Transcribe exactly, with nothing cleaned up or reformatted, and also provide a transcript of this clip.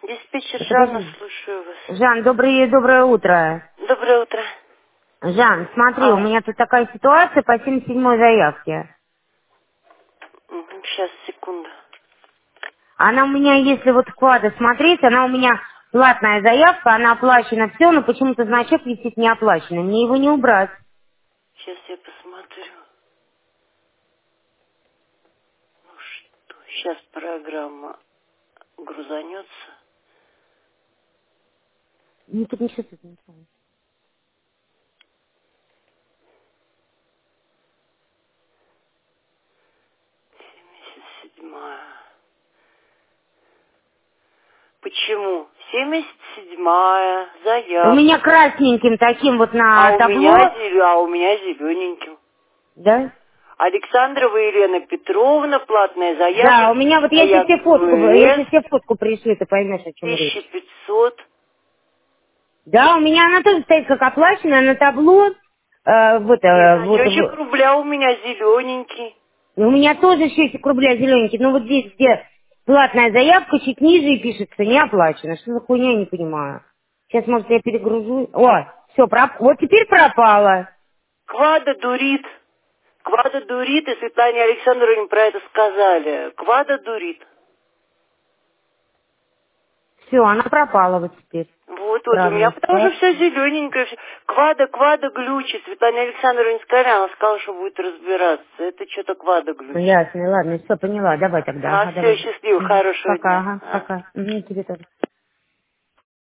Диспетчер Жанна, Подожди. слушаю вас. Жан, доброе, доброе утро. Доброе утро. Жан, смотри, у А, меня тут такая ситуация по семьдесят седьмой заявке. сейчас, секунду. Она у меня, если вот вклады смотреть, она у меня платная заявка, она оплачена все, но почему-то значок висит не оплаченный. Мне его не убрать. Сейчас я посмотрю. Ну что, сейчас программа грузанется. Не тут ничего тут не знаю. семьдесят седьмая. Почему? семьдесят седьмая У меня заявка. красненьким таким вот А на у меня, табло, зелё- а у меня зелененьким. да? Александрова Елена Петровна, платная заявка, Да, у меня вот, я тебе стоят все фотку, я ВС, тебе все фотку пришлю, ты поймешь, о чем речь. тысяча пятьсот. Да, у меня она тоже стоит как оплаченная на табло. Э, вот, И э, вот, значочек в- рубля у меня зелененький. у меня тоже счетчик рубля зелененький. Но вот здесь, где платная заявка, чуть ниже и пишется не оплачено. Что за хуйня, я не понимаю. Сейчас, может, я перегружу. О, все, проп... вот теперь пропало. Квада дурит. Квада дурит, и Светлане Александровне про это сказали. Квада дурит. Все, она пропала вот теперь. Вот, вот, у меня Странная потому что все ситуация. зелененькое. всё. Квада, квада глючит. Светлане Александровне сказали, она сказала, что будет разбираться. Это что-то квада Ну, глючит. ясно, ладно, все, поняла. Давай тогда, Ну, а ага, все, давай. счастливо, Мгм. хорошего Пока, дня. ага, А. пока. Угу, тебе тоже.